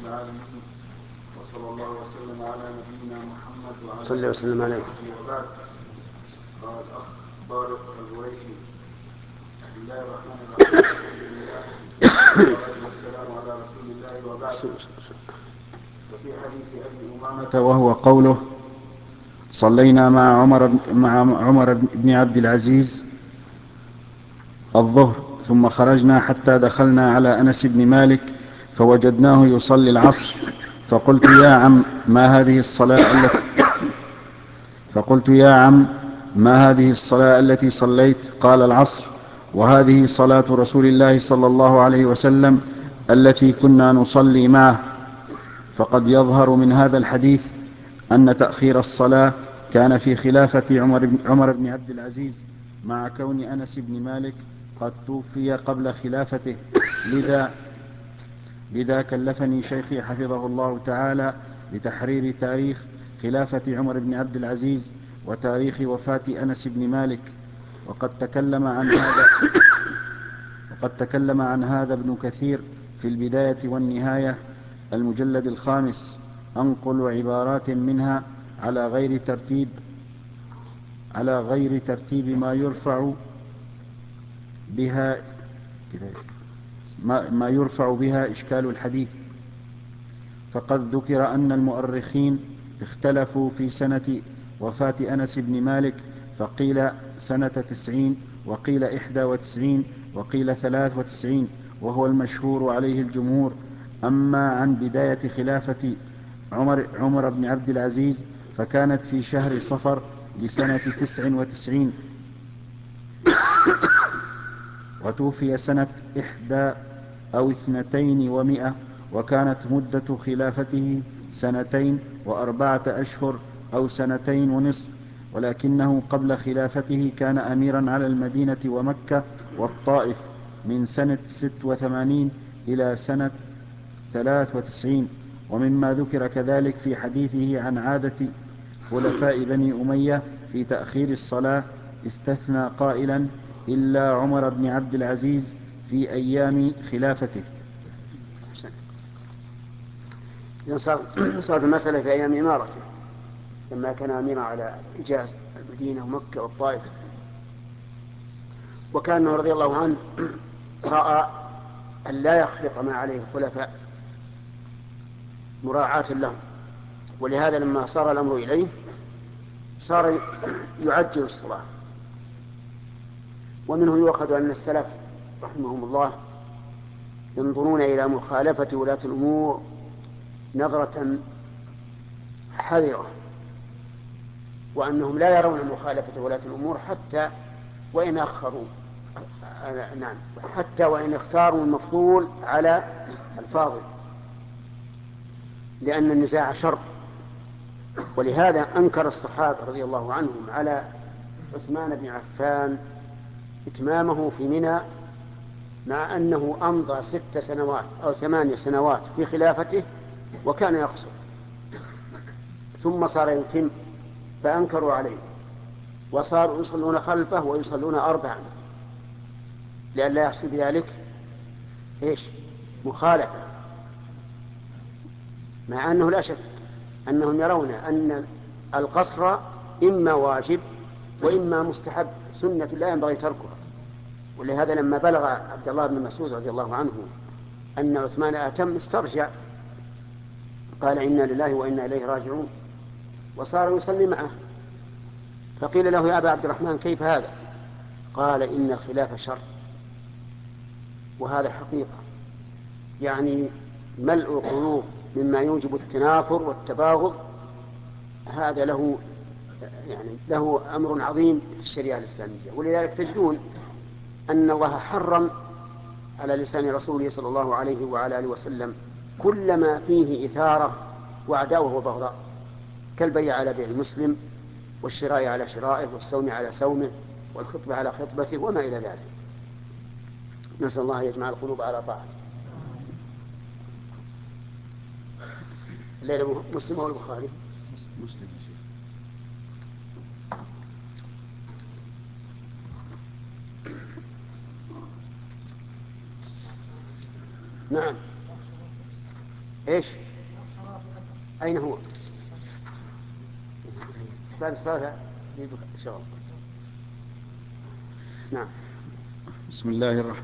العالمين، وصلى الله وسلم على نبينا محمد وعلى صلى الله وسلم عليه. وبعد. قال الأخ طارق القريشي: بسم الله الرحمن الرحيم، الحمد لله والصلاة والسلام على رسول الله وبعد. وفي حديث أبي أمامة وهو قوله: صلينا مع عمر بن عبد العزيز الظهر ثم خرجنا حتى دخلنا على أنس بن مالك فوجدناه يصلي العصر، فقلت يا عم ما هذه الصلاة التي صليت؟ قال: العصر، وهذه صلاة رسول الله صلى الله عليه وسلم التي كنا نصلي معه. فقد يظهر من هذا الحديث أن تأخير الصلاة كان في خلافة عمر بن عبد العزيز، مع كون أنس بن مالك قد توفي قبل خلافته. لذا كلفني شيخي حفظه الله تعالى بتحرير تاريخ خلافة عمر بن عبد العزيز وتاريخ وفاة أنس بن مالك. وقد تكلم عن هذا ابن كثير في البداية والنهاية المجلد 5. أنقل عبارات منها على غير ترتيب ما يرفع بها إشكال الحديث. فقد ذكر أن المؤرخين اختلفوا في سنة وفاة أنس بن مالك، فقيل سنة 90، وقيل 91، وقيل 93، وهو المشهور عليه الجمهور. أما عن بداية خلافة عمر بن عبد العزيز فكانت في شهر صفر لسنة 99، وتوفي سنة 1 وكانت مدة خلافته 2 و4 أشهر أو 2 ونصف، ولكنه قبل خلافته كان أميرا على المدينة ومكة والطائف من سنة 86 إلى سنة 93. ومما ذكر كذلك في حديثه عن عادة خلفاء بني أمية في تأخير الصلاة، استثنى قائلا: إلا عمر بن عبد العزيز في أيام خلافته. صارت المسألة في أيام إمارته لما كان أميرا على الحجاز المدينة ومكة والطائف. وكان رضي الله عنه رأى أن لا يخلط ما عليه الخلفاء مراعاة لهم، ولهذا لما صار الأمر إليه صار يعجل الصلاة. ومنه يؤخذ أن السلف رحمهم الله ينظرون إلى مخالفة ولاة الأمور نظرة حذرة، وأنهم لا يرون مخالفة ولاة الأمور حتى وإن أخروا، نعم، حتى وإن اختاروا المفضول على الفاضل، لأن النزاع شر. ولهذا أنكر الصحابة رضي الله عنهم على عثمان بن عفان إتمامه في منى، مع أنه أمضى 6 سنوات أو 8 سنوات في خلافته وكان يقصر، ثم صار يتم فأنكروا عليه، وصاروا يصلون خلفه ويصلون 4، لأن لا يحصل بذلك مخالفة، مع أنه لا شك أنهم يرون أن القصر إما واجب وإما مستحب، سنة لا ينبغي تركها. ولهذا لما بلغ عبد الله بن مسعود رضي الله عنه أن عثمان أتم استرجع، قال: إنا لله وإنا إليه راجعون، وصار يصلي معه. فقيل له: يا أبا عبد الرحمن كيف هذا؟ قال: إن الخلاف شر. وهذا حقيقة، يعني ملء القلوب مما يوجب التنافر والتباغض، هذا له أمر عظيم في الشريعة الإسلامية. ولذلك تجدون أن الله حرم على لسان رسوله صلى الله عليه وعلى آله وسلم كل ما فيه إثارة وعداوة وبغضاء، كالبيع على بيع المسلم، والشراء على شرائه، والصوم على صومه، والخطبة على خطبته، وما إلى ذلك. نسأل الله يجمع القلوب على طاعته. الليلة مسلم أو البخاري؟ مسلم يا شيخ. نعم. إيش؟ أين هو؟ بعد الصلاة إن شاء الله. نعم. بسم الله الرحمن